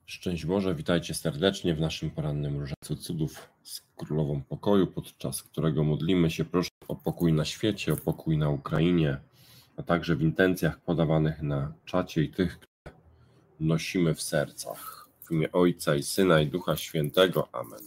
Szczęść Boże, witajcie serdecznie w naszym porannym Różańcu Cudów z Królową Pokoju, podczas którego modlimy się, proszę o pokój na świecie, o pokój na Ukrainie, a także w intencjach podawanych na czacie i tych, które nosimy w sercach. W imię Ojca i Syna i Ducha Świętego. Amen.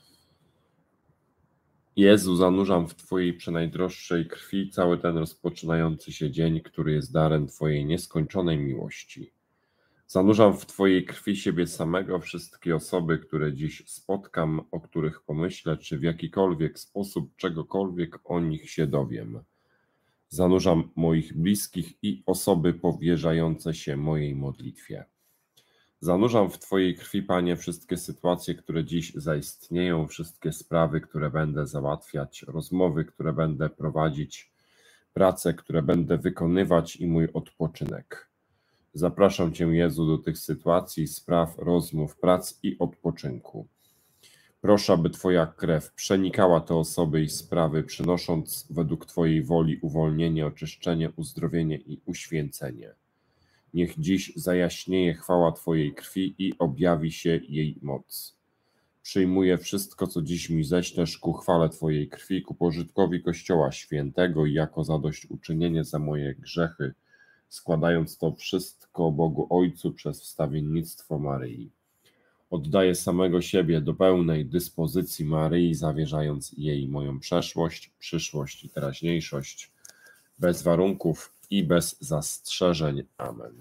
Jezu, zanurzam w Twojej przenajdroższej krwi cały ten rozpoczynający się dzień, który jest darem Twojej nieskończonej miłości. Zanurzam w Twojej krwi siebie samego, wszystkie osoby, które dziś spotkam, o których pomyślę, czy w jakikolwiek sposób czegokolwiek o nich się dowiem. Zanurzam moich bliskich i osoby powierzające się mojej modlitwie. Zanurzam w Twojej krwi, Panie, wszystkie sytuacje, które dziś zaistnieją, wszystkie sprawy, które będę załatwiać, rozmowy, które będę prowadzić, prace, które będę wykonywać i mój odpoczynek. Zapraszam Cię, Jezu, do tych sytuacji, spraw, rozmów, prac i odpoczynku. Proszę, aby Twoja krew przenikała te osoby i sprawy, przynosząc według Twojej woli uwolnienie, oczyszczenie, uzdrowienie i uświęcenie. Niech dziś zajaśnieje chwała Twojej krwi i objawi się jej moc. Przyjmuję wszystko, co dziś mi ześlesz ku chwale Twojej krwi, ku pożytkowi Kościoła Świętego i jako zadośćuczynienie za moje grzechy, składając to wszystko Bogu Ojcu przez wstawiennictwo Maryi. Oddaję samego siebie do pełnej dyspozycji Maryi, zawierzając jej moją przeszłość, przyszłość i teraźniejszość, bez warunków i bez zastrzeżeń. Amen.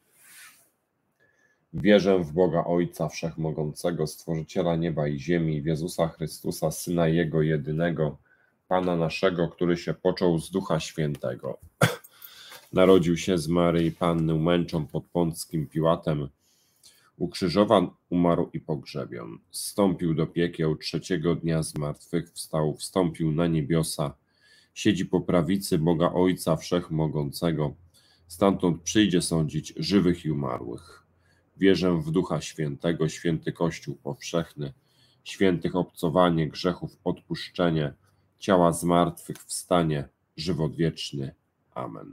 Wierzę w Boga Ojca Wszechmogącego, Stworzyciela nieba i ziemi, w Jezusa Chrystusa, Syna Jego jedynego, Pana naszego, który się począł z Ducha Świętego. Narodził się z Maryi Panny męczą pod Pąckim Piłatem, ukrzyżowan, umarł i pogrzebion. Zstąpił do piekieł, trzeciego dnia zmartwychwstał, wstąpił na niebiosa, siedzi po prawicy Boga Ojca Wszechmogącego, stamtąd przyjdzie sądzić żywych i umarłych. Wierzę w Ducha Świętego, święty Kościół powszechny, świętych obcowanie, grzechów odpuszczenie, ciała zmartwychwstanie, żywot wieczny. Amen.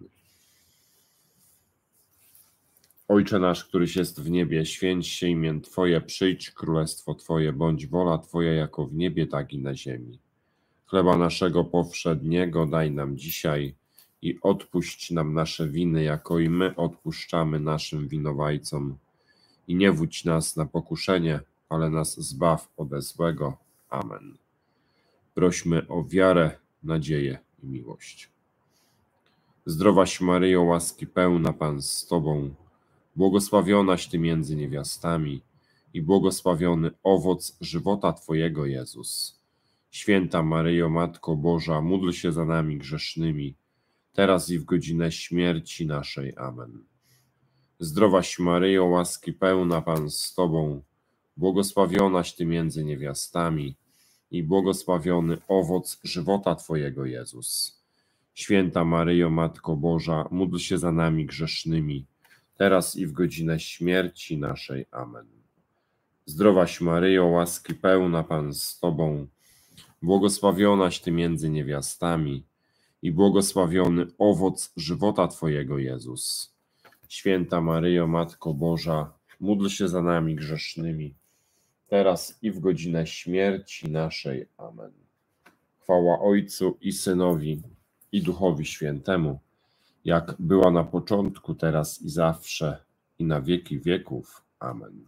Ojcze nasz, któryś jest w niebie, święć się imię Twoje, przyjdź królestwo Twoje, bądź wola Twoja jako w niebie, tak i na ziemi. Chleba naszego powszedniego daj nam dzisiaj i odpuść nam nasze winy, jako i my odpuszczamy naszym winowajcom. I nie wódź nas na pokuszenie, ale nas zbaw ode złego. Amen. Prośmy o wiarę, nadzieję i miłość. Zdrowaś Maryjo, łaski pełna, Pan z Tobą, błogosławionaś Ty między niewiastami i błogosławiony owoc żywota Twojego, Jezus. Święta Maryjo, Matko Boża, módl się za nami grzesznymi, teraz i w godzinę śmierci naszej. Amen. Zdrowaś Maryjo, łaski pełna, Pan z Tobą, błogosławionaś Ty między niewiastami i błogosławiony owoc żywota Twojego, Jezus. Święta Maryjo, Matko Boża, módl się za nami grzesznymi, teraz i w godzinę śmierci naszej. Amen. Zdrowaś Maryjo, łaski pełna, Pan z Tobą, błogosławionaś Ty między niewiastami i błogosławiony owoc żywota Twojego, Jezus. Święta Maryjo, Matko Boża, módl się za nami grzesznymi, teraz i w godzinę śmierci naszej. Amen. Chwała Ojcu i Synowi i Duchowi Świętemu, jak była na początku, teraz i zawsze, i na wieki wieków. Amen.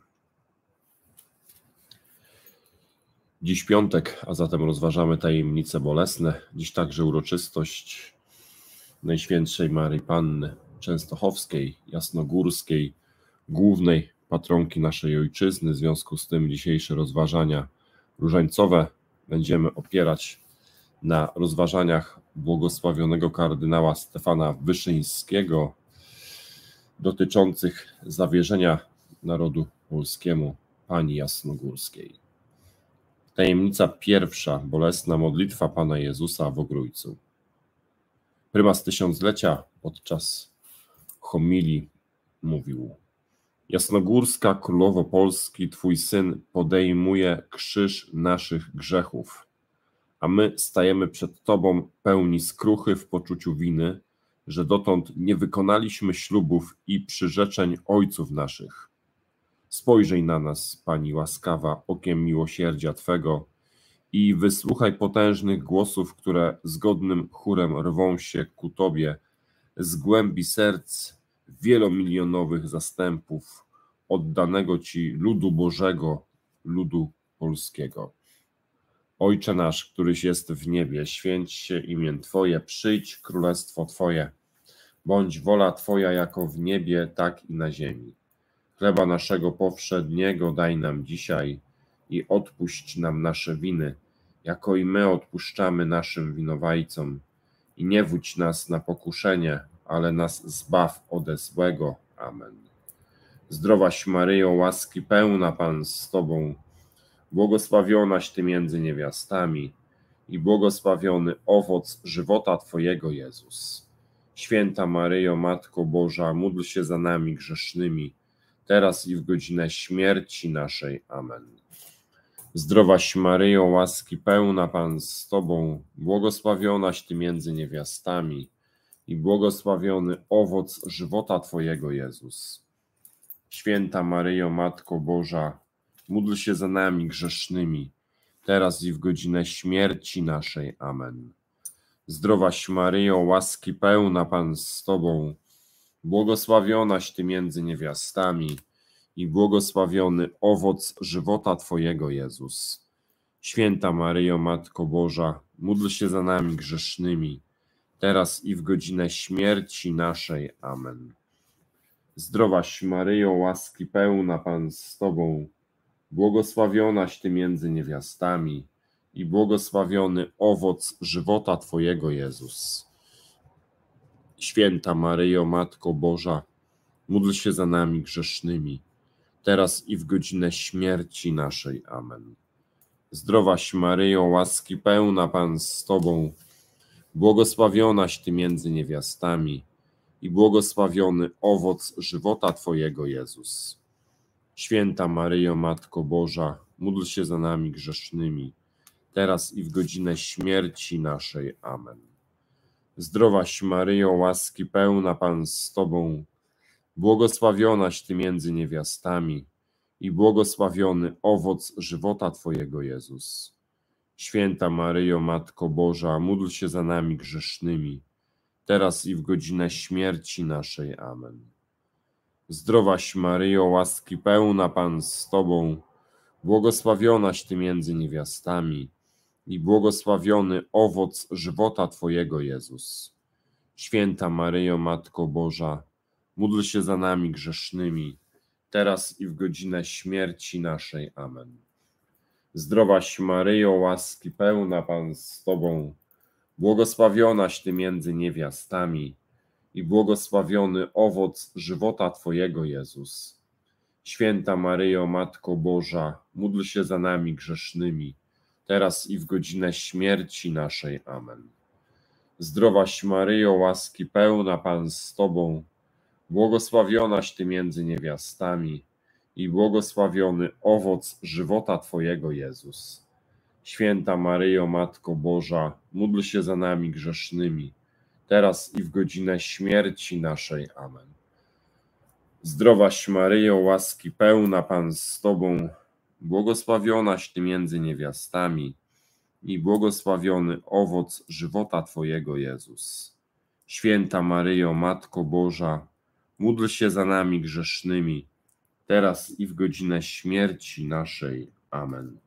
Dziś piątek, a zatem rozważamy tajemnice bolesne. Dziś także uroczystość Najświętszej Maryi Panny Częstochowskiej, Jasnogórskiej, głównej patronki naszej ojczyzny. W związku z tym dzisiejsze rozważania różańcowe będziemy opierać na rozważaniach błogosławionego kardynała Stefana Wyszyńskiego dotyczących zawierzenia narodu polskiemu Pani Jasnogórskiej. Tajemnica pierwsza, bolesna modlitwa Pana Jezusa w Ogrójcu. Prymas tysiąclecia podczas homilii mówił: Jasnogórska Królowo Polski, Twój Syn podejmuje krzyż naszych grzechów, a my stajemy przed Tobą pełni skruchy w poczuciu winy, że dotąd nie wykonaliśmy ślubów i przyrzeczeń ojców naszych. Spojrzyj na nas, Pani łaskawa, okiem miłosierdzia Twego i wysłuchaj potężnych głosów, które zgodnym chórem rwą się ku Tobie z głębi serc wielomilionowych zastępów oddanego Ci ludu Bożego, ludu polskiego. Ojcze nasz, któryś jest w niebie, święć się imię Twoje, przyjdź królestwo Twoje, bądź wola Twoja jako w niebie, tak i na ziemi. Chleba naszego powszedniego daj nam dzisiaj i odpuść nam nasze winy, jako i my odpuszczamy naszym winowajcom. I nie wódź nas na pokuszenie, ale nas zbaw ode złego. Amen. Zdrowaś Maryjo, łaski pełna, Pan z Tobą, błogosławionaś Ty między niewiastami i błogosławiony owoc żywota Twojego, Jezus. Święta Maryjo, Matko Boża, módl się za nami grzesznymi, teraz i w godzinę śmierci naszej. Amen. Zdrowaś Maryjo, łaski pełna, Pan z Tobą, błogosławionaś Ty między niewiastami i błogosławiony owoc żywota Twojego, Jezus. Święta Maryjo, Matko Boża, módl się za nami grzesznymi, teraz i w godzinę śmierci naszej. Amen. Zdrowaś Maryjo, łaski pełna, Pan z Tobą, błogosławionaś Ty między niewiastami i błogosławiony owoc żywota Twojego, Jezus. Święta Maryjo, Matko Boża, módl się za nami grzesznymi, teraz i w godzinę śmierci naszej. Amen. Zdrowaś Maryjo, łaski pełna, Pan z Tobą, błogosławionaś Ty między niewiastami i błogosławiony owoc żywota Twojego, Jezus. Święta Maryjo, Matko Boża, módl się za nami grzesznymi, teraz i w godzinę śmierci naszej. Amen. Zdrowaś Maryjo, łaski pełna, Pan z Tobą, błogosławionaś Ty między niewiastami i błogosławiony owoc żywota Twojego, Jezus. Święta Maryjo, Matko Boża, módl się za nami grzesznymi, teraz i w godzinę śmierci naszej. Amen. Zdrowaś Maryjo, łaski pełna, Pan z Tobą, błogosławionaś Ty między niewiastami i błogosławiony owoc żywota Twojego, Jezus. Święta Maryjo, Matko Boża, módl się za nami grzesznymi, teraz i w godzinę śmierci naszej. Amen. Zdrowaś Maryjo, łaski pełna, Pan z Tobą, błogosławionaś Ty między niewiastami i błogosławiony owoc żywota Twojego, Jezus. Święta Maryjo, Matko Boża, módl się za nami grzesznymi, teraz i w godzinę śmierci naszej. Amen. Zdrowaś Maryjo, łaski pełna, Pan z Tobą, błogosławionaś Ty między niewiastami i błogosławiony owoc żywota Twojego, Jezus. Święta Maryjo, Matko Boża, módl się za nami grzesznymi, teraz i w godzinę śmierci naszej. Amen. Zdrowaś Maryjo, łaski pełna, Pan z Tobą, błogosławionaś Ty między niewiastami i błogosławiony owoc żywota Twojego, Jezus. Święta Maryjo, Matko Boża, módl się za nami grzesznymi, teraz i w godzinę śmierci naszej. Amen. Zdrowaś Maryjo, łaski pełna, Pan z Tobą, błogosławionaś Ty między niewiastami i błogosławiony owoc żywota Twojego, Jezus. Święta Maryjo, Matko Boża, módl się za nami grzesznymi, teraz i w godzinę śmierci naszej. Amen.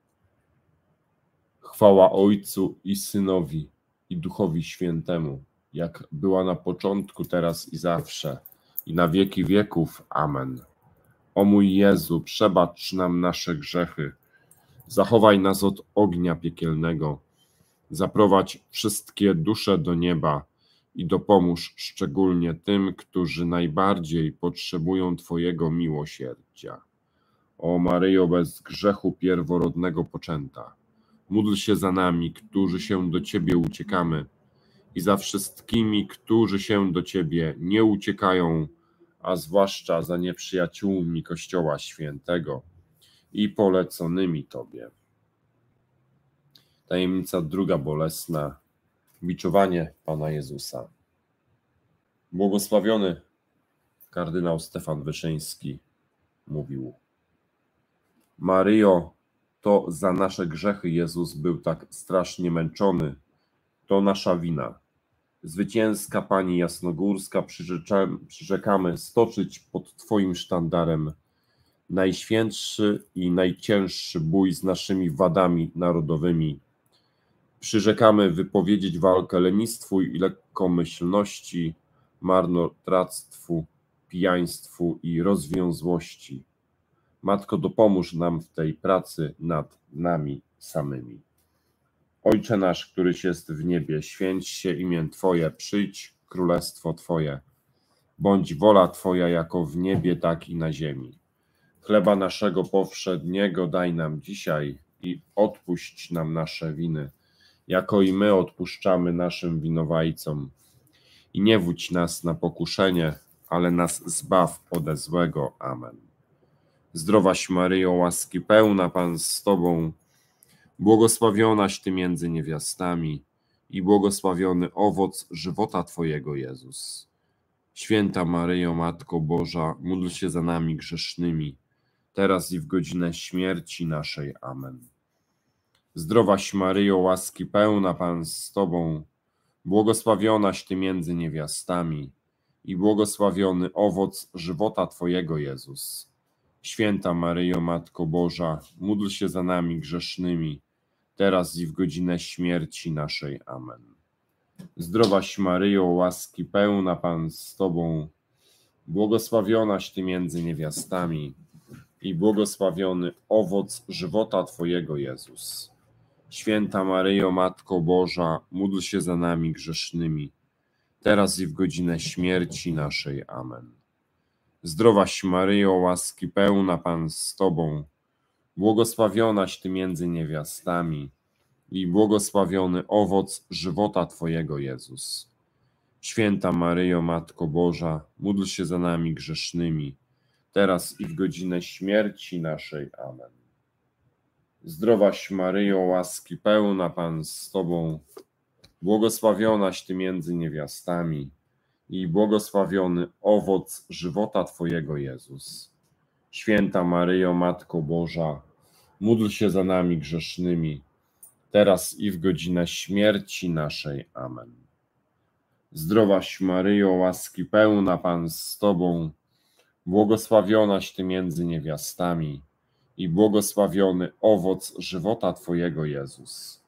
Chwała Ojcu i Synowi i Duchowi Świętemu, jak była na początku, teraz i zawsze, i na wieki wieków. Amen. O mój Jezu, przebacz nam nasze grzechy, zachowaj nas od ognia piekielnego, zaprowadź wszystkie dusze do nieba i dopomóż szczególnie tym, którzy najbardziej potrzebują Twojego miłosierdzia. O Maryjo, bez grzechu pierworodnego poczęta, módl się za nami, którzy się do Ciebie uciekamy, i za wszystkimi, którzy się do Ciebie nie uciekają, a zwłaszcza za nieprzyjaciółmi Kościoła Świętego i poleconymi Tobie. Tajemnica druga bolesna. Biczowanie Pana Jezusa. Błogosławiony kardynał Stefan Wyszyński mówił: Maryjo, to za nasze grzechy Jezus był tak strasznie męczony. To nasza wina. Zwycięska Pani Jasnogórska, przyrzekamy stoczyć pod Twoim sztandarem najświętszy i najcięższy bój z naszymi wadami narodowymi. Przyrzekamy wypowiedzieć walkę lenistwu i lekkomyślności, marnotrawstwu, pijaństwu i rozwiązłości. Matko, dopomóż nam w tej pracy nad nami samymi. Ojcze nasz, któryś jest w niebie, święć się imię Twoje, przyjdź królestwo Twoje. Bądź wola Twoja jako w niebie, tak i na ziemi. Chleba naszego powszedniego daj nam dzisiaj i odpuść nam nasze winy, jako i my odpuszczamy naszym winowajcom. I nie wódź nas na pokuszenie, ale nas zbaw ode złego. Amen. Zdrowaś Maryjo, łaski pełna, Pan z Tobą, błogosławionaś Ty między niewiastami i błogosławiony owoc żywota Twojego, Jezus. Święta Maryjo, Matko Boża, módl się za nami grzesznymi, teraz i w godzinę śmierci naszej. Amen. Zdrowaś Maryjo, łaski pełna, Pan z Tobą, błogosławionaś Ty między niewiastami i błogosławiony owoc żywota Twojego, Jezus. Święta Maryjo, Matko Boża, módl się za nami grzesznymi, teraz i w godzinę śmierci naszej. Amen. Zdrowaś Maryjo, łaski pełna, Pan z Tobą, błogosławionaś Ty między niewiastami i błogosławiony owoc żywota Twojego, Jezus. Święta Maryjo, Matko Boża, módl się za nami grzesznymi, teraz i w godzinę śmierci naszej. Amen. Zdrowaś Maryjo, łaski pełna, Pan z Tobą, błogosławionaś Ty między niewiastami i błogosławiony owoc żywota Twojego, Jezus. Święta Maryjo, Matko Boża, módl się za nami grzesznymi, teraz i w godzinę śmierci naszej. Amen. Zdrowaś Maryjo, łaski pełna, Pan z Tobą, błogosławionaś Ty między niewiastami i błogosławiony owoc żywota Twojego, Jezus. Święta Maryjo, Matko Boża, módl się za nami grzesznymi, teraz i w godzinę śmierci naszej. Amen. Zdrowaś Maryjo, łaski pełna, Pan z Tobą, błogosławionaś Ty między niewiastami i błogosławiony owoc żywota Twojego, Jezus.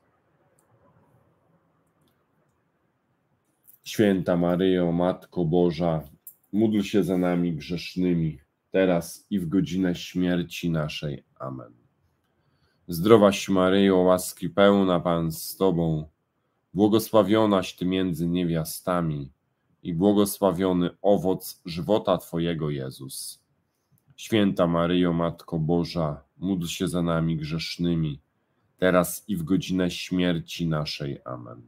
Święta Maryjo, Matko Boża, módl się za nami grzesznymi, teraz i w godzinę śmierci naszej. Amen. Zdrowaś Maryjo, łaski pełna, Pan z Tobą, błogosławionaś Ty między niewiastami i błogosławiony owoc żywota Twojego, Jezus. Święta Maryjo, Matko Boża, módl się za nami grzesznymi, teraz i w godzinę śmierci naszej. Amen.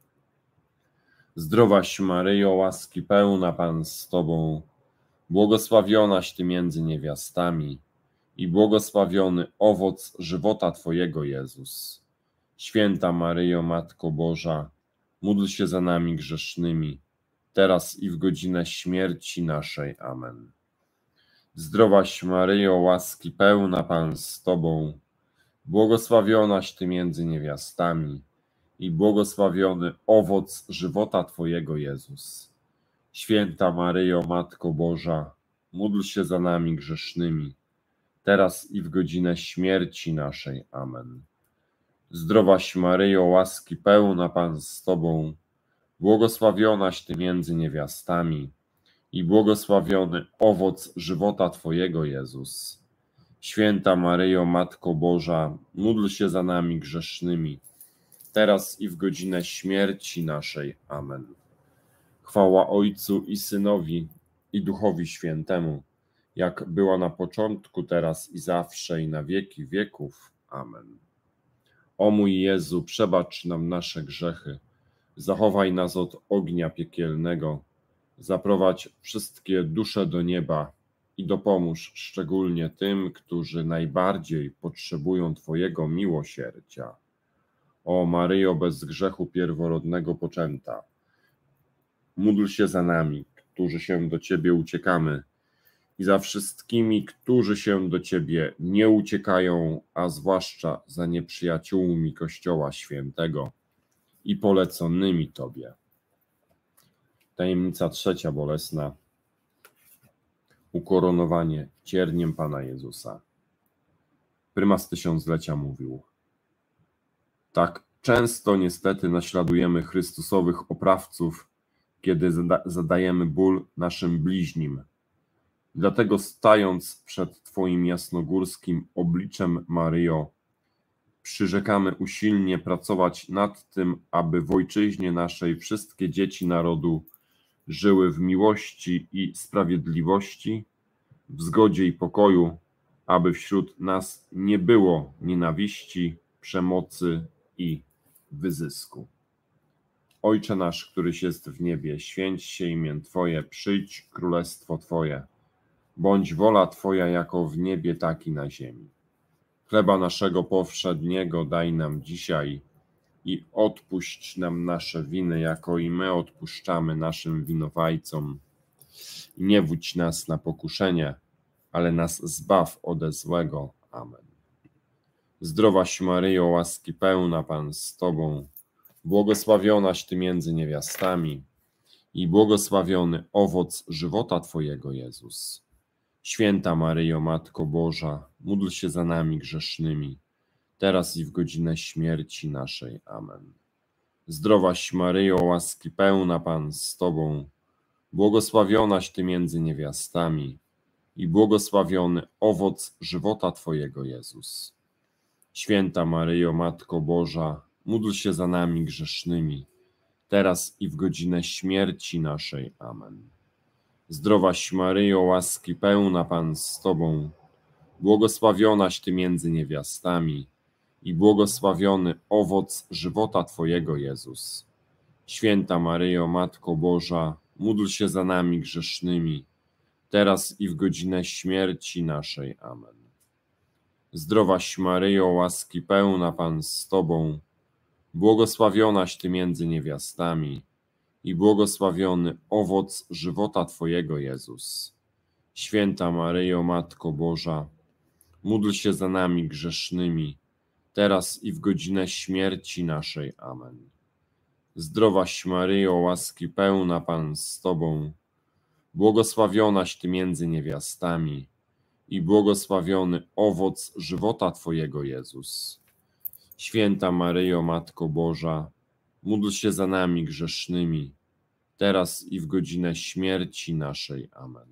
Zdrowaś Maryjo, łaski pełna, Pan z Tobą, błogosławionaś Ty między niewiastami i błogosławiony owoc żywota Twojego, Jezus. Święta Maryjo, Matko Boża, módl się za nami grzesznymi, teraz i w godzinę śmierci naszej. Amen. Zdrowaś Maryjo, łaski pełna, Pan z Tobą, błogosławionaś Ty między niewiastami i błogosławiony owoc żywota Twojego, Jezus. Święta Maryjo, Matko Boża, módl się za nami grzesznymi, teraz i w godzinę śmierci naszej. Amen. Zdrowaś Maryjo, łaski pełna, Pan z Tobą, błogosławionaś Ty między niewiastami i błogosławiony owoc żywota Twojego, Jezus. Święta Maryjo, Matko Boża, módl się za nami grzesznymi, teraz i w godzinę śmierci naszej. Amen. Chwała Ojcu i Synowi, i Duchowi Świętemu, jak była na początku, teraz i zawsze, i na wieki wieków. Amen. O mój Jezu, przebacz nam nasze grzechy, zachowaj nas od ognia piekielnego, zaprowadź wszystkie dusze do nieba i dopomóż szczególnie tym, którzy najbardziej potrzebują Twojego miłosierdzia. O Maryjo, bez grzechu pierworodnego poczęta, módl się za nami, którzy się do Ciebie uciekamy i za wszystkimi, którzy się do Ciebie nie uciekają, a zwłaszcza za nieprzyjaciółmi Kościoła Świętego i poleconymi Tobie. Tajemnica trzecia bolesna. Ukoronowanie cierniem Pana Jezusa. Prymas Tysiąclecia mówił: tak często niestety naśladujemy Chrystusowych oprawców, kiedy zadajemy ból naszym bliźnim. Dlatego stając przed Twoim jasnogórskim obliczem, Maryjo, przyrzekamy usilnie pracować nad tym, aby w ojczyźnie naszej wszystkie dzieci narodu żyły w miłości i sprawiedliwości, w zgodzie i pokoju, aby wśród nas nie było nienawiści, przemocy i wyzysku. Ojcze nasz, któryś jest w niebie, święć się imię Twoje, przyjdź królestwo Twoje. Bądź wola Twoja jako w niebie, tak i na ziemi. Chleba naszego powszedniego daj nam dzisiaj i odpuść nam nasze winy, jako i my odpuszczamy naszym winowajcom. I nie wódź nas na pokuszenie, ale nas zbaw ode złego. Amen. Zdrowaś Maryjo, łaski pełna, Pan z Tobą, błogosławionaś Ty między niewiastami i błogosławiony owoc żywota Twojego, Jezus. Święta Maryjo, Matko Boża, módl się za nami grzesznymi, teraz i w godzinę śmierci naszej. Amen. Zdrowaś Maryjo, łaski pełna, Pan z Tobą, błogosławionaś Ty między niewiastami i błogosławiony owoc żywota Twojego, Jezus. Święta Maryjo, Matko Boża, módl się za nami grzesznymi, teraz i w godzinę śmierci naszej. Amen. Zdrowaś Maryjo, łaski pełna, Pan z Tobą, błogosławionaś Ty między niewiastami i błogosławiony owoc żywota Twojego, Jezus. Święta Maryjo, Matko Boża, módl się za nami grzesznymi, teraz i w godzinę śmierci naszej. Amen. Zdrowaś Maryjo, łaski pełna, Pan z Tobą, błogosławionaś Ty między niewiastami i błogosławiony owoc żywota Twojego, Jezus. Święta Maryjo, Matko Boża, módl się za nami grzesznymi, teraz i w godzinę śmierci naszej. Amen. Zdrowaś Maryjo, łaski pełna, Pan z Tobą, błogosławionaś Ty między niewiastami i błogosławiony owoc żywota Twojego, Jezus. Święta Maryjo, Matko Boża, módl się za nami grzesznymi, teraz i w godzinę śmierci naszej. Amen.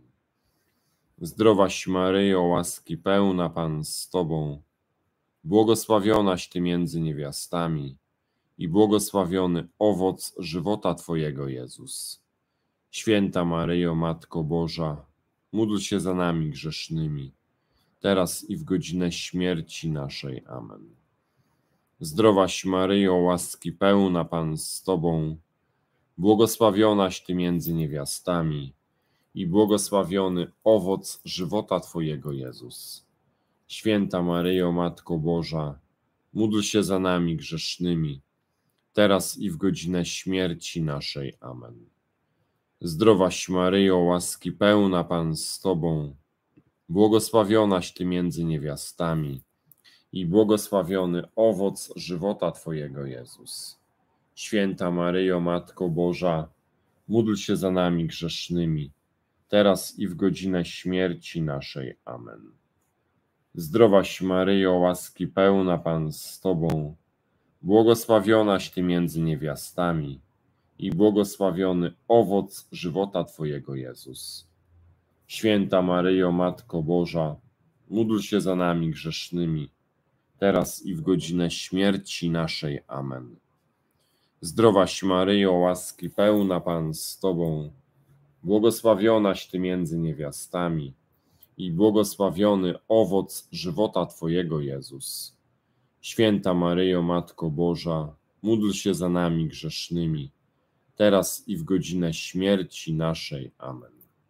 Zdrowaś Maryjo, łaski pełna, Pan z Tobą, błogosławionaś Ty między niewiastami i błogosławiony owoc żywota Twojego, Jezus. Święta Maryjo, Matko Boża, módl się za nami grzesznymi, teraz i w godzinę śmierci naszej. Amen. Zdrowaś Maryjo, łaski pełna, Pan z Tobą, błogosławionaś Ty między niewiastami i błogosławiony owoc żywota Twojego, Jezus. Święta Maryjo, Matko Boża, módl się za nami grzesznymi, teraz i w godzinę śmierci naszej. Amen. Zdrowaś Maryjo, łaski pełna, Pan z Tobą, błogosławionaś Ty między niewiastami i błogosławiony owoc żywota Twojego, Jezus. Święta Maryjo, Matko Boża, módl się za nami grzesznymi, teraz i w godzinę śmierci naszej. Amen. Zdrowaś Maryjo, łaski pełna, Pan z Tobą, błogosławionaś Ty między niewiastami i błogosławiony owoc żywota Twojego, Jezus. Święta Maryjo, Matko Boża, módl się za nami grzesznymi, teraz i w godzinę śmierci naszej. Amen. Zdrowaś Maryjo, łaski pełna, Pan z Tobą, błogosławionaś Ty między niewiastami i błogosławiony owoc żywota Twojego, Jezus. Święta Maryjo, Matko Boża, módl się za nami grzesznymi, teraz i w godzinę śmierci naszej. Amen.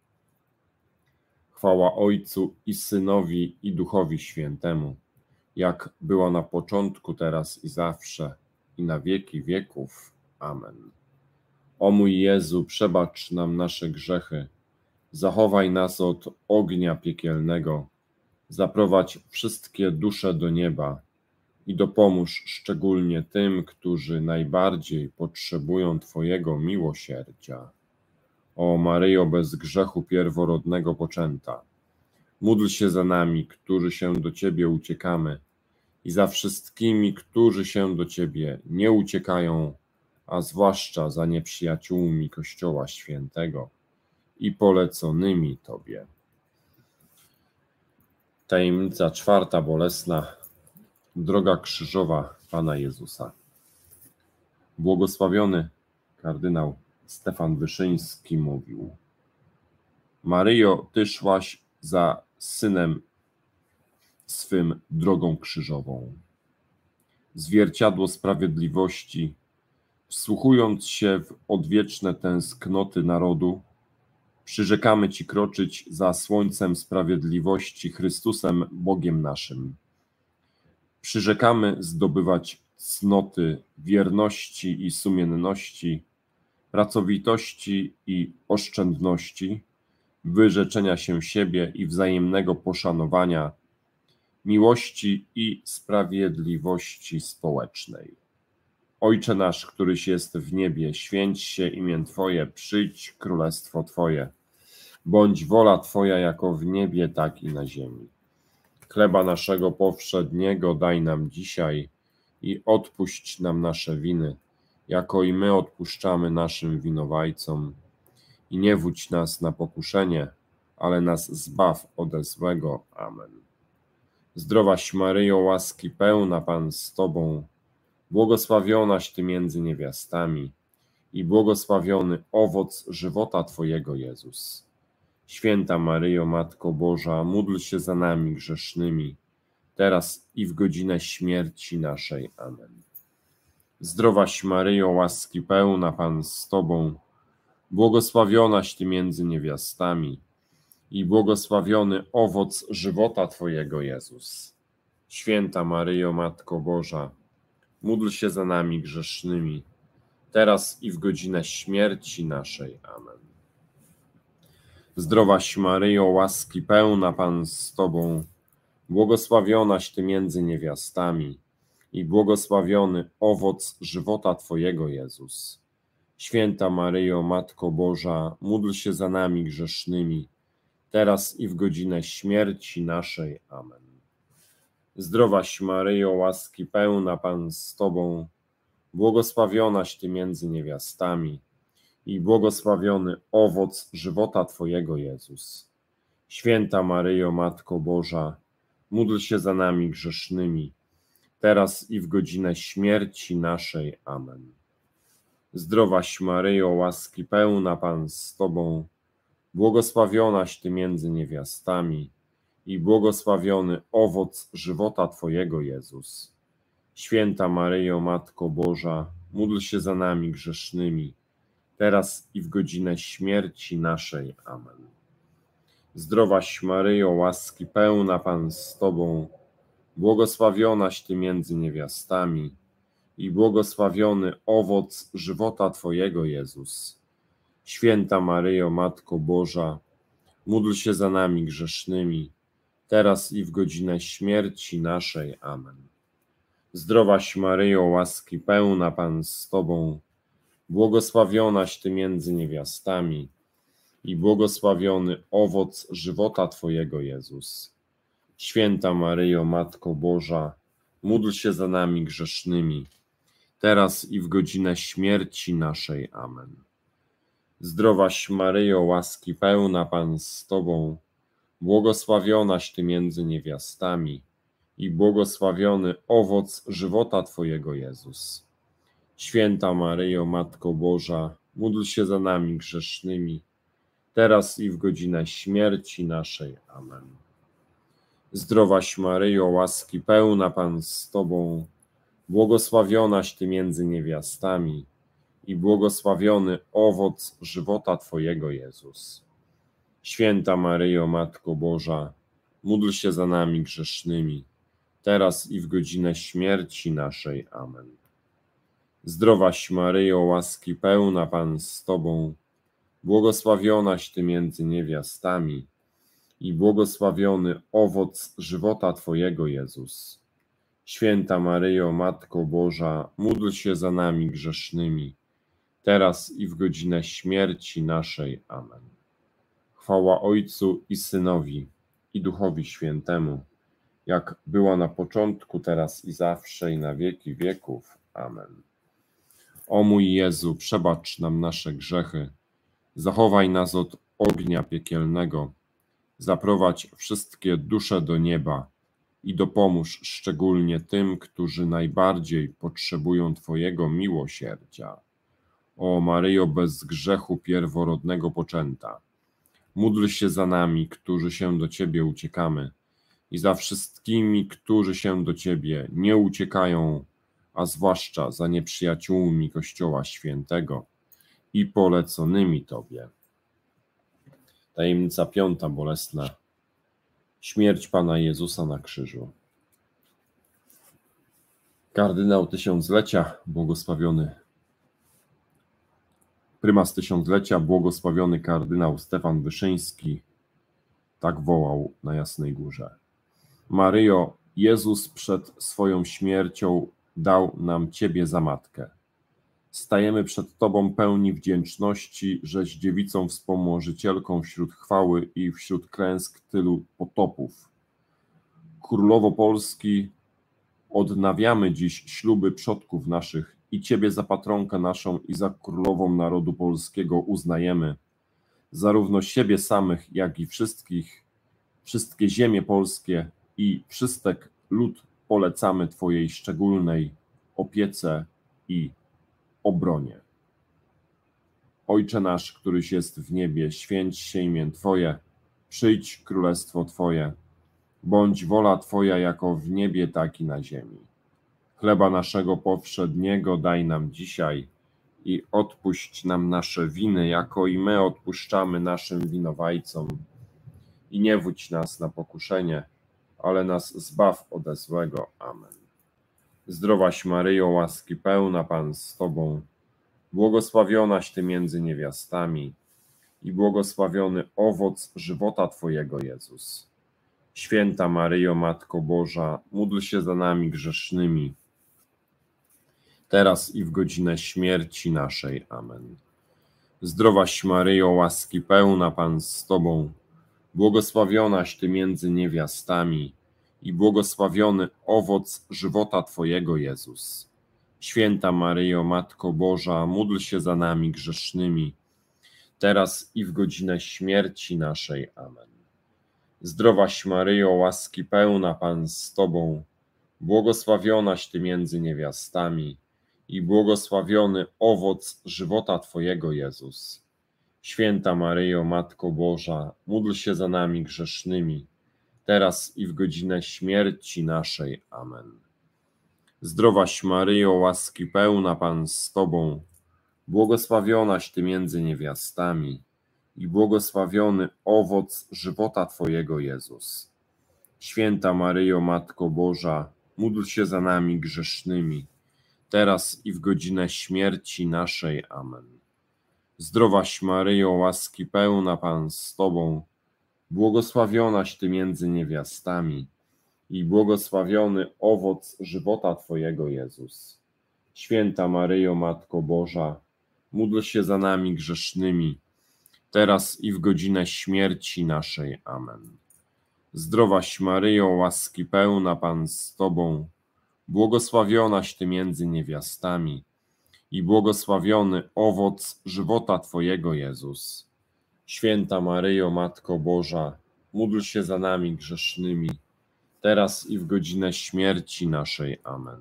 Chwała Ojcu i Synowi i Duchowi Świętemu, jak była na początku, teraz i zawsze, i na wieki wieków. Amen. O mój Jezu, przebacz nam nasze grzechy, Zachowaj nas od ognia piekielnego, zaprowadź wszystkie dusze do nieba i dopomóż szczególnie tym, którzy najbardziej potrzebują Twojego miłosierdzia. O Maryjo bez grzechu pierworodnego poczęta, módl się za nami, którzy się do Ciebie uciekamy, i za wszystkimi, którzy się do Ciebie nie uciekają, a zwłaszcza za nieprzyjaciółmi Kościoła Świętego i poleconymi Tobie. Tajemnica czwarta bolesna. Droga krzyżowa Pana Jezusa. Błogosławiony kardynał Stefan Wyszyński mówił: Maryjo, Ty szłaś za Synem swym drogą krzyżową. Zwierciadło sprawiedliwości, wsłuchując się w odwieczne tęsknoty narodu, przyrzekamy Ci kroczyć za słońcem sprawiedliwości, Chrystusem Bogiem naszym. Przyrzekamy zdobywać cnoty wierności i sumienności, pracowitości i oszczędności, wyrzeczenia się siebie i wzajemnego poszanowania, miłości i sprawiedliwości społecznej. Ojcze nasz, któryś jest w niebie, święć się imię Twoje, przyjdź królestwo Twoje. Bądź wola Twoja jako w niebie, tak i na ziemi. Chleba naszego powszedniego daj nam dzisiaj i odpuść nam nasze winy, jako i my odpuszczamy naszym winowajcom. I nie wódź nas na pokuszenie, ale nas zbaw ode złego. Amen. Zdrowaś Maryjo, łaski pełna, Pan z Tobą, błogosławionaś Ty między niewiastami i błogosławiony owoc żywota Twojego, Jezus. Święta Maryjo, Matko Boża, módl się za nami grzesznymi, teraz i w godzinę śmierci naszej. Amen. Zdrowaś Maryjo, łaski pełna, Pan z Tobą, błogosławionaś Ty między niewiastami i błogosławiony owoc żywota Twojego, Jezus. Święta Maryjo, Matko Boża, módl się za nami grzesznymi, teraz i w godzinę śmierci naszej. Amen. Zdrowaś Maryjo, łaski pełna, Pan z Tobą, błogosławionaś Ty między niewiastami i błogosławiony owoc żywota Twojego, Jezus. Święta Maryjo, Matko Boża, módl się za nami grzesznymi, teraz i w godzinę śmierci naszej. Amen. Zdrowaś Maryjo, łaski pełna, Pan z Tobą, błogosławionaś Ty między niewiastami i błogosławiony owoc żywota Twojego, Jezus. Święta Maryjo, Matko Boża, módl się za nami grzesznymi, teraz i w godzinę śmierci naszej. Amen. Zdrowaś Maryjo, łaski pełna, Pan z Tobą, błogosławionaś Ty między niewiastami i błogosławiony owoc żywota Twojego, Jezus. Święta Maryjo, Matko Boża, módl się za nami grzesznymi, teraz i w godzinę śmierci naszej. Amen. Zdrowaś Maryjo, łaski pełna, Pan z Tobą, błogosławionaś Ty między niewiastami i błogosławiony owoc żywota Twojego, Jezus. Święta Maryjo, Matko Boża, módl się za nami grzesznymi, teraz i w godzinę śmierci naszej. Amen. Zdrowaś Maryjo, łaski pełna, Pan z Tobą, błogosławionaś Ty między niewiastami i błogosławiony owoc żywota Twojego, Jezus. Święta Maryjo, Matko Boża, módl się za nami grzesznymi, teraz i w godzinę śmierci naszej. Amen. Zdrowaś Maryjo, łaski pełna, Pan z Tobą, błogosławionaś Ty między niewiastami i błogosławiony owoc żywota Twojego, Jezus. Święta Maryjo, Matko Boża, módl się za nami grzesznymi, teraz i w godzinę śmierci naszej. Amen. Zdrowaś Maryjo, łaski pełna, Pan z Tobą, błogosławionaś Ty między niewiastami i błogosławiony owoc żywota Twojego, Jezus. Święta Maryjo, Matko Boża, módl się za nami grzesznymi, teraz i w godzinę śmierci naszej. Amen. Zdrowaś Maryjo, łaski pełna, Pan z Tobą, Błogosławionaś Ty między niewiastami i błogosławiony owoc żywota Twojego, Jezus. Święta Maryjo, Matko Boża, módl się za nami grzesznymi, teraz i w godzinę śmierci naszej. Amen. Chwała Ojcu i Synowi, i Duchowi Świętemu, jak była na początku, teraz i zawsze, i na wieki wieków. Amen. O mój Jezu, przebacz nam nasze grzechy, zachowaj nas od ognia piekielnego, zaprowadź wszystkie dusze do nieba i dopomóż szczególnie tym, którzy najbardziej potrzebują Twojego miłosierdzia. O Maryjo, bez grzechu pierworodnego poczęta, módl się za nami, którzy się do Ciebie uciekamy, i za wszystkimi, którzy się do Ciebie nie uciekają, a zwłaszcza za nieprzyjaciółmi Kościoła Świętego i poleconymi Tobie. Tajemnica piąta bolesna. Śmierć Pana Jezusa na krzyżu. Kardynał Tysiąclecia, błogosławiony prymas Tysiąclecia, błogosławiony kardynał Stefan Wyszyński, tak wołał na Jasnej Górze. Maryjo, Jezus przed swoją śmiercią dał nam Ciebie za matkę. Stajemy przed Tobą pełni wdzięczności, żeś dziewicą wspomożycielką wśród chwały i wśród klęsk tylu potopów. Królowo Polski, odnawiamy dziś śluby przodków naszych i Ciebie za patronkę naszą i za królową narodu polskiego uznajemy, zarówno siebie samych, jak i wszystkie ziemie polskie i wszystek lud polecamy Twojej szczególnej opiece i obronie. Ojcze nasz, któryś jest w niebie, święć się imię Twoje, przyjdź królestwo Twoje, bądź wola Twoja jako w niebie, tak i na ziemi. Chleba naszego powszedniego daj nam dzisiaj i odpuść nam nasze winy, jako i my odpuszczamy naszym winowajcom. I nie wódź nas na pokuszenie, ale nas zbaw ode złego. Amen. Zdrowaś Maryjo, łaski pełna, Pan z Tobą, błogosławionaś Ty między niewiastami i błogosławiony owoc żywota Twojego, Jezus. Święta Maryjo, Matko Boża, módl się za nami grzesznymi, teraz i w godzinę śmierci naszej. Amen. Zdrowaś Maryjo, łaski pełna, Pan z Tobą, błogosławionaś Ty między niewiastami i błogosławiony owoc żywota Twojego, Jezus. Święta Maryjo, Matko Boża, módl się za nami grzesznymi, teraz i w godzinę śmierci naszej. Amen. Zdrowaś Maryjo, łaski pełna, Pan z Tobą, błogosławionaś Ty między niewiastami i błogosławiony owoc żywota Twojego, Jezus. Święta Maryjo, Matko Boża, módl się za nami grzesznymi, teraz i w godzinę śmierci naszej. Amen. Zdrowaś Maryjo, łaski pełna, Pan z Tobą, błogosławionaś Ty między niewiastami i błogosławiony owoc żywota Twojego, Jezus. Święta Maryjo, Matko Boża, módl się za nami grzesznymi, teraz i w godzinę śmierci naszej. Amen. Zdrowaś Maryjo, łaski pełna, Pan z Tobą, błogosławionaś Ty między niewiastami i błogosławiony owoc żywota Twojego, Jezus. Święta Maryjo, Matko Boża, módl się za nami grzesznymi, teraz i w godzinę śmierci naszej. Amen. Zdrowaś Maryjo, łaski pełna, Pan z Tobą, błogosławionaś Ty między niewiastami i błogosławiony owoc żywota Twojego, Jezus. Święta Maryjo, Matko Boża, módl się za nami grzesznymi, teraz i w godzinę śmierci naszej. Amen.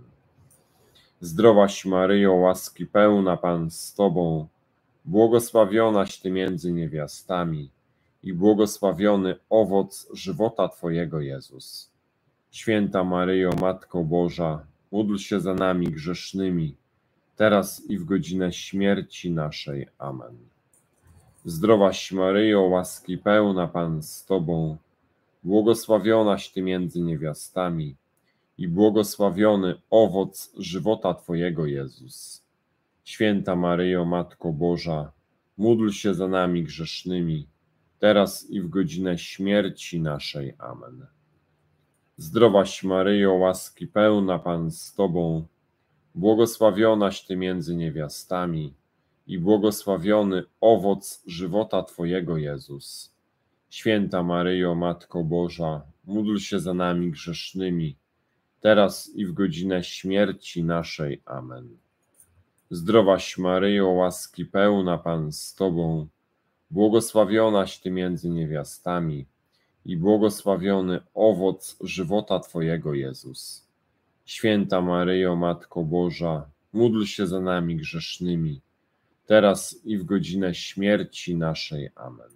Zdrowaś Maryjo, łaski pełna, Pan z Tobą, błogosławionaś Ty między niewiastami i błogosławiony owoc żywota Twojego, Jezus. Święta Maryjo, Matko Boża, módl się za nami grzesznymi, teraz i w godzinę śmierci naszej. Amen. Zdrowaś Maryjo, łaski pełna, Pan z Tobą, błogosławionaś Ty między niewiastami i błogosławiony owoc żywota Twojego, Jezus. Święta Maryjo, Matko Boża, módl się za nami grzesznymi, teraz i w godzinę śmierci naszej. Amen. Zdrowaś Maryjo, łaski pełna, Pan z Tobą, błogosławionaś Ty między niewiastami i błogosławiony owoc żywota Twojego, Jezus. Święta Maryjo, Matko Boża, módl się za nami grzesznymi, teraz i w godzinę śmierci naszej. Amen. Zdrowaś Maryjo, łaski pełna, Pan z Tobą, błogosławionaś Ty między niewiastami i błogosławiony owoc żywota Twojego, Jezus. Święta Maryjo, Matko Boża, módl się za nami grzesznymi, teraz i w godzinę śmierci naszej. Amen.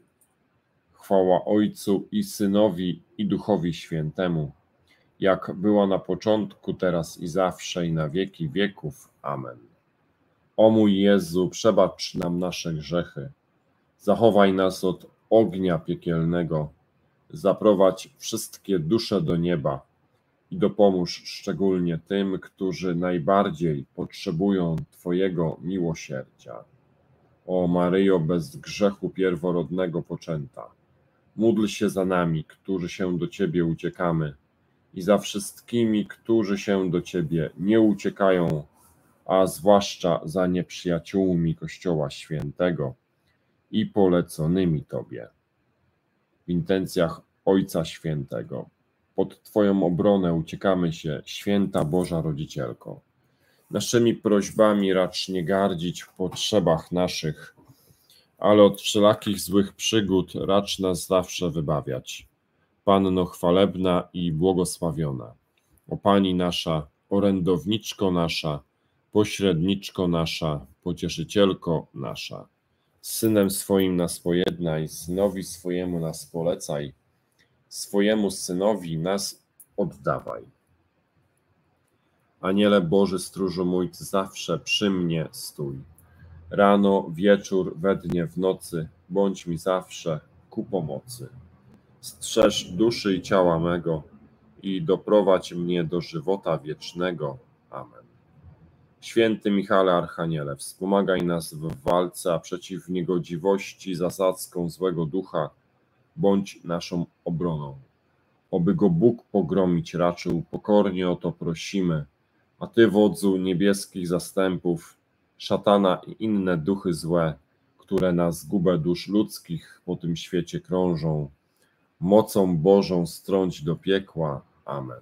Chwała Ojcu i Synowi i Duchowi Świętemu, jak była na początku, teraz i zawsze, i na wieki wieków. Amen. O mój Jezu, przebacz nam nasze grzechy, zachowaj nas od ognia piekielnego, zaprowadź wszystkie dusze do nieba i dopomóż szczególnie tym, którzy najbardziej potrzebują Twojego miłosierdzia. O Maryjo, bez grzechu pierworodnego poczęta, módl się za nami, którzy się do Ciebie uciekamy, i za wszystkimi, którzy się do Ciebie nie uciekają, a zwłaszcza za nieprzyjaciółmi Kościoła Świętego i poleconymi Tobie. W intencjach Ojca Świętego, pod Twoją obronę uciekamy się, Święta Boża Rodzicielko. Naszymi prośbami racz nie gardzić w potrzebach naszych, ale od wszelakich złych przygód racz nas zawsze wybawiać. Panno chwalebna i błogosławiona, o Pani nasza, orędowniczko nasza, pośredniczko nasza, pocieszycielko nasza, z Synem swoim nas pojednaj, Synowi swojemu nas polecaj, swojemu Synowi nas oddawaj. Aniele Boży, stróżu mój, Ty zawsze przy mnie stój. Rano, wieczór, we dnie, w nocy, bądź mi zawsze ku pomocy. Strzeż duszy i ciała mego i doprowadź mnie do żywota wiecznego. Amen. Święty Michale Archaniele, wspomagaj nas w walce, a przeciw niegodziwości zasadzką złego ducha bądź naszą obroną. Oby go Bóg pogromić raczył, pokornie o to prosimy, a Ty, wodzu niebieskich zastępów, szatana i inne duchy złe, które na zgubę dusz ludzkich po tym świecie krążą, mocą Bożą strąć do piekła. Amen.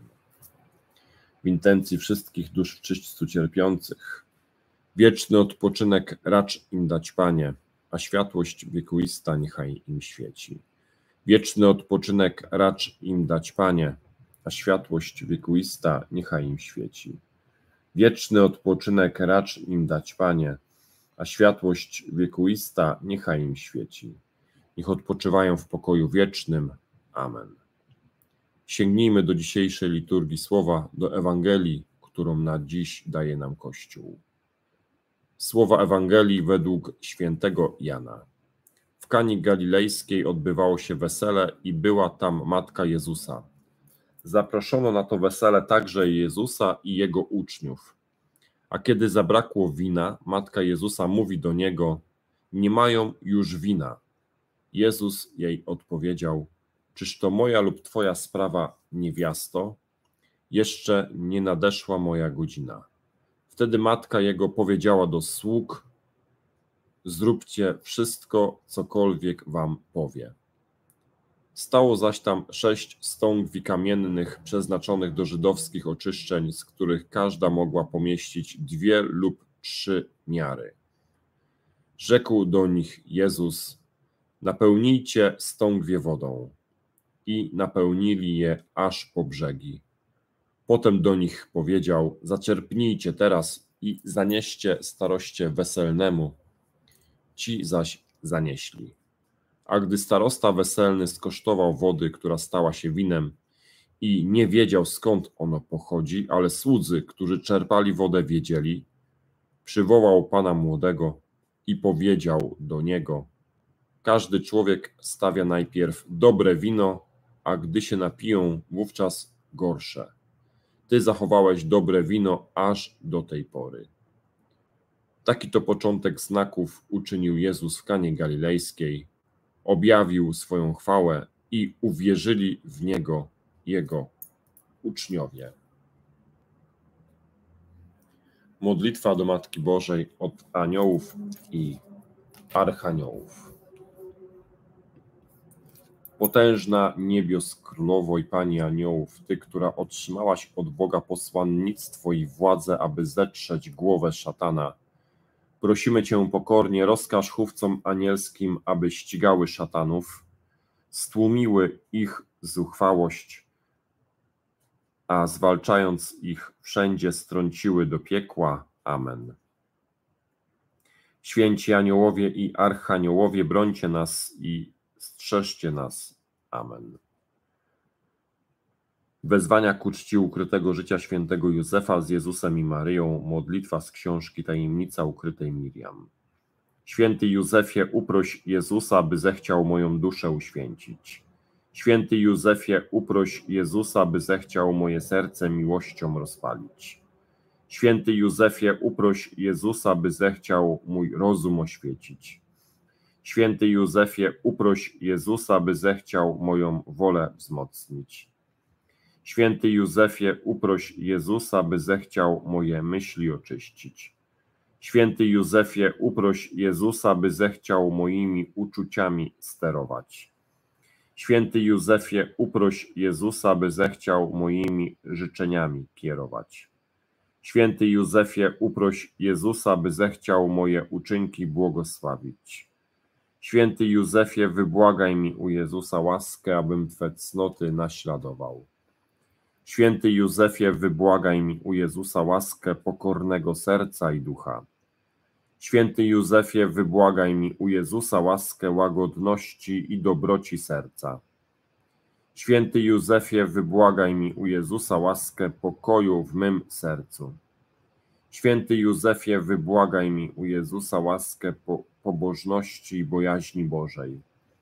W intencji wszystkich dusz w czyśćcu cierpiących, wieczny odpoczynek racz im dać, Panie, a światłość wiekuista niechaj im świeci. Wieczny odpoczynek racz im dać, Panie, a światłość wiekuista niechaj im świeci. Wieczny odpoczynek racz im dać, Panie, a światłość wiekuista niechaj im świeci. Niech odpoczywają w pokoju wiecznym. Amen. Sięgnijmy do dzisiejszej liturgii słowa, do Ewangelii, którą na dziś daje nam Kościół. Słowa Ewangelii według świętego Jana. W Kani Galilejskiej odbywało się wesele i była tam matka Jezusa. Zaproszono na to wesele także Jezusa i jego uczniów. A kiedy zabrakło wina, matka Jezusa mówi do niego: nie mają już wina. Jezus jej odpowiedział: czyż to moja lub twoja sprawa, niewiasto? Jeszcze nie nadeszła moja godzina. Wtedy matka jego powiedziała do sług: zróbcie wszystko, cokolwiek wam powie. Stało zaś tam 6 stągwi kamiennych przeznaczonych do żydowskich oczyszczeń, z których każda mogła pomieścić 2 lub 3 miary. Rzekł do nich Jezus: napełnijcie stągwie wodą. I napełnili je aż po brzegi. Potem do nich powiedział: zaczerpnijcie teraz i zanieście staroście weselnemu. Ci zaś zanieśli. A gdy starosta weselny skosztował wody, która stała się winem, i nie wiedział, skąd ono pochodzi, ale słudzy, którzy czerpali wodę, wiedzieli, przywołał pana młodego i powiedział do niego: każdy człowiek stawia najpierw dobre wino, a gdy się napiją, wówczas gorsze. Ty zachowałeś dobre wino aż do tej pory. Taki to początek znaków uczynił Jezus w Kanie Galilejskiej, objawił swoją chwałę i uwierzyli w Niego Jego uczniowie. Modlitwa do Matki Bożej od aniołów i archaniołów. Potężna niebios królowo i Pani aniołów, Ty, która otrzymałaś od Boga posłannictwo i władzę, aby zetrzeć głowę szatana, prosimy Cię pokornie, rozkaż chówcom anielskim, aby ścigały szatanów, stłumiły ich zuchwałość, a zwalczając ich wszędzie strąciły do piekła. Amen. Święci aniołowie i archaniołowie, brońcie nas i strzeżcie nas. Amen. Wezwania ku czci ukrytego życia świętego Józefa z Jezusem i Maryją, modlitwa z książki Tajemnica ukrytej Miriam. Święty Józefie, uproś Jezusa, by zechciał moją duszę uświęcić. Święty Józefie, uproś Jezusa, by zechciał moje serce miłością rozpalić. Święty Józefie, uproś Jezusa, by zechciał mój rozum oświecić. Święty Józefie, uproś Jezusa, by zechciał moją wolę wzmocnić. Święty Józefie, uproś Jezusa, by zechciał moje myśli oczyścić. Święty Józefie, uproś Jezusa, by zechciał moimi uczuciami sterować. Święty Józefie, uproś Jezusa, by zechciał moimi życzeniami kierować. Święty Józefie, uproś Jezusa, by zechciał moje uczynki błogosławić. Święty Józefie, wybłagaj mi u Jezusa łaskę, abym Twe cnoty naśladował. Święty Józefie, wybłagaj mi u Jezusa łaskę pokornego serca i ducha. Święty Józefie, wybłagaj mi u Jezusa łaskę łagodności i dobroci serca. Święty Józefie, wybłagaj mi u Jezusa łaskę pokoju w mym sercu. Święty Józefie, wybłagaj mi u Jezusa łaskę pobożności i bojaźni Bożej.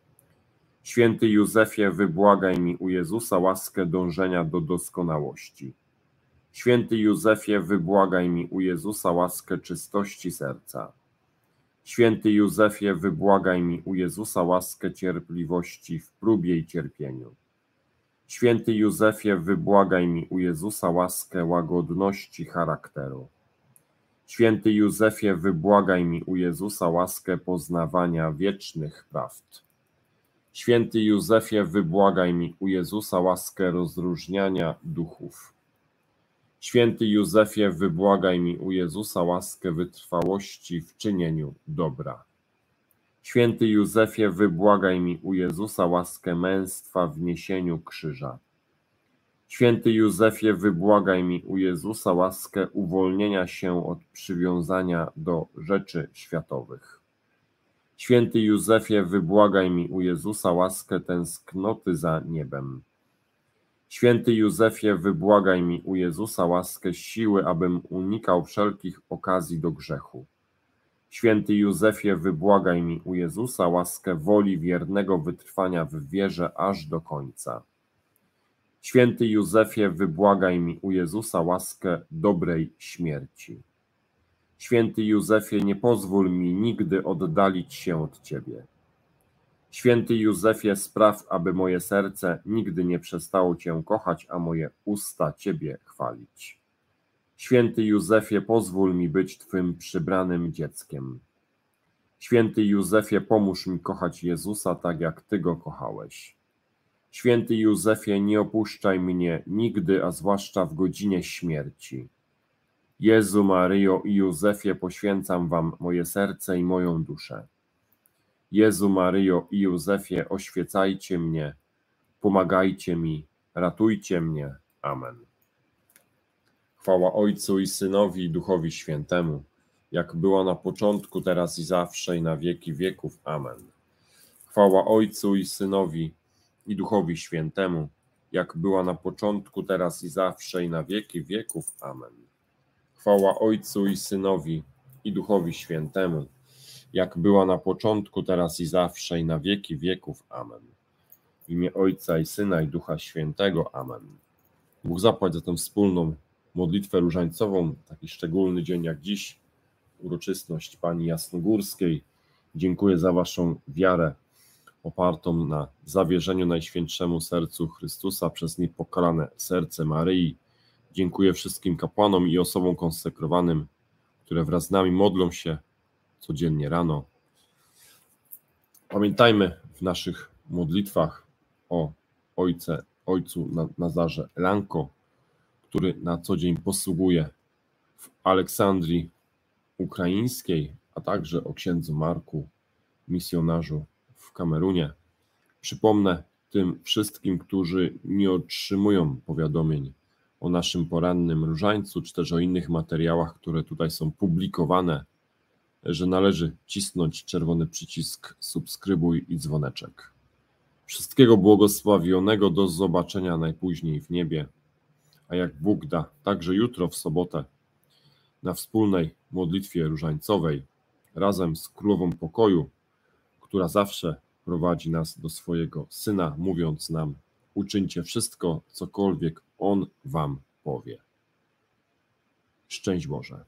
Święty Józefie, wybłagaj mi u Jezusa łaskę dążenia do doskonałości. Święty Józefie, wybłagaj mi u Jezusa łaskę czystości serca. Święty Józefie, wybłagaj mi u Jezusa łaskę cierpliwości w próbie i cierpieniu. Święty Józefie, wybłagaj mi u Jezusa łaskę łagodności charakteru. Święty Józefie, wybłagaj mi u Jezusa łaskę poznawania wiecznych prawd. Święty Józefie, wybłagaj mi u Jezusa łaskę rozróżniania duchów. Święty Józefie, wybłagaj mi u Jezusa łaskę wytrwałości w czynieniu dobra. Święty Józefie, wybłagaj mi u Jezusa łaskę męstwa w niesieniu krzyża. Święty Józefie, wybłagaj mi u Jezusa łaskę uwolnienia się od przywiązania do rzeczy światowych. Święty Józefie, wybłagaj mi u Jezusa łaskę tęsknoty za niebem. Święty Józefie, wybłagaj mi u Jezusa łaskę siły, abym unikał wszelkich okazji do grzechu. Święty Józefie, wybłagaj mi u Jezusa łaskę woli wiernego wytrwania w wierze aż do końca. Święty Józefie, wybłagaj mi u Jezusa łaskę dobrej śmierci. Święty Józefie, nie pozwól mi nigdy oddalić się od Ciebie. Święty Józefie, spraw, aby moje serce nigdy nie przestało Cię kochać, a moje usta Ciebie chwalić. Święty Józefie, pozwól mi być Twym przybranym dzieckiem. Święty Józefie, pomóż mi kochać Jezusa tak, jak Ty Go kochałeś. Święty Józefie, nie opuszczaj mnie nigdy, a zwłaszcza w godzinie śmierci. Jezu, Maryjo i Józefie, poświęcam Wam moje serce i moją duszę. Jezu, Maryjo i Józefie, oświecajcie mnie, pomagajcie mi, ratujcie mnie. Amen. Chwała Ojcu i Synowi i Duchowi Świętemu, jak była na początku, teraz i zawsze, i na wieki wieków. Amen. Chwała Ojcu i Synowi i Duchowi Świętemu, jak była na początku, teraz i zawsze, i na wieki wieków. Amen. Chwała Ojcu i Synowi i Duchowi Świętemu, jak była na początku, teraz i zawsze, i na wieki wieków. Amen. W imię Ojca i Syna i Ducha Świętego. Amen. Bóg zapłać za tę wspólną modlitwę różańcową, taki szczególny dzień jak dziś, uroczystość Pani Jasnogórskiej. Dziękuję za Waszą wiarę opartą na zawierzeniu Najświętszemu Sercu Chrystusa przez niepokalane serce Maryi. Dziękuję wszystkim kapłanom i osobom konsekrowanym, które wraz z nami modlą się codziennie rano. Pamiętajmy w naszych modlitwach o ojcu Nazarze Lanko, który na co dzień posługuje w Aleksandrii Ukraińskiej, a także o księdzu Marku, misjonarzu w Kamerunie. Przypomnę tym wszystkim, którzy nie otrzymują powiadomień o naszym porannym różańcu, czy też o innych materiałach, które tutaj są publikowane, że należy cisnąć czerwony przycisk subskrybuj i dzwoneczek. Wszystkiego błogosławionego, do zobaczenia najpóźniej w niebie, a jak Bóg da, także jutro w sobotę na wspólnej modlitwie różańcowej razem z Królową Pokoju, która zawsze prowadzi nas do swojego Syna, mówiąc nam: uczyńcie wszystko, cokolwiek On wam powie. Szczęść Boże.